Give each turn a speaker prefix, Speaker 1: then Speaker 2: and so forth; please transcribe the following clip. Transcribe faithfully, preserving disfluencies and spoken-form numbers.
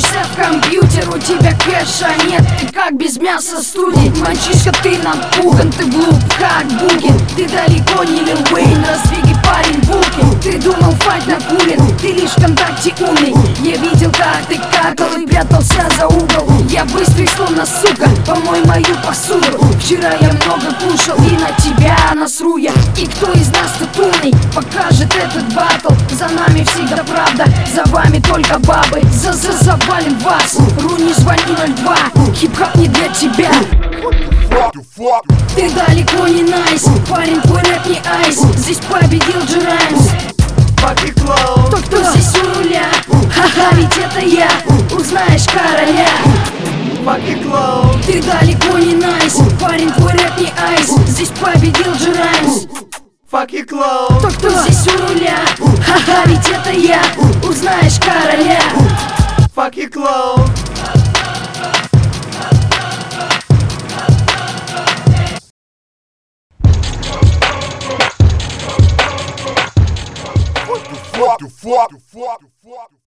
Speaker 1: Ложишься в компьютер, у тебя кэша нет. Ты как без мяса студень. Мальчишка, ты напуган, ты глуп как Букин. Ты далеко не Лил Уэйн, раздвиги парень Букин. Ты думал, файт накурен, ты лишь ВКонтакте умный. Я видел, как ты какал и прятался за угол. Я быстрый, словно сука, помой мою посуду. Вчера я много кушал, и на тебя насру я. И кто из нас тут умный, покажет этот батл. За нами всегда правда, за вами только бабы. За-за завалим вас, Руни, звони ноль два. Хип-хоп не для тебя. Ты далеко не найс, парень, твой рэп не айс. Здесь победил Джи Раймс. Тот, кто здесь у руля, ха-ха, ведь это я. Узнаешь короля. Ты далеко не найс, парень, твой рэп не айс. Здесь победил Джи Раймс. Тот, кто здесь у руля, ха-ха, ведь это я. Узнаешь короля.
Speaker 2: Fuck your clothes. What the fuck? The fuck? The fuck? The fuck?